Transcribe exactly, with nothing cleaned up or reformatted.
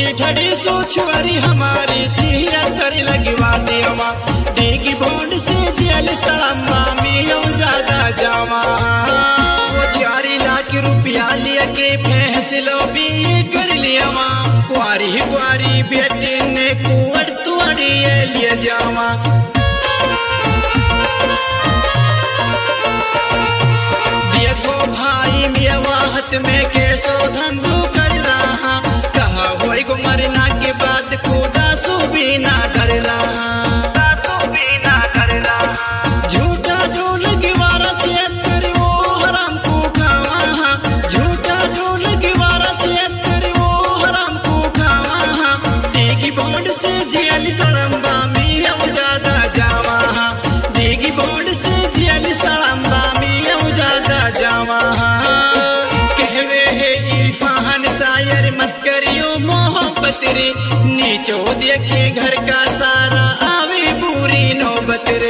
ठड़ी सोचवारी हमारी चीरा कर लगवा देवा डेगी भोंड से जेल सड़म्मा मियो ज्यादा जावा वो चारी लाख रुपया लिया के फैसलो भी कर लिया कुआरी कुआरी बेटे ने कुआर तुआरी लिए जावा देखो भाई मेवा हाथ में कैसो धंधो कर रहा कहा होई गो मरना के बाद खुदा सो भी ना डर रहा झूठा जो लगवारा चेत कर वो हराम को खावा झूठा जो लगवारा चेत कर वो हराम को खावा डेगी बॉन्ड से जेल सड़म्बा मिया ज्यादा जावा डेगी बॉन्ड से जेल सड़म्बा मिया ज्यादा जावा कहवे है इरफान शायर मत करियो मोहब्बत रे नीचो देखे घर का सारा आवे बुरी नौबत रे।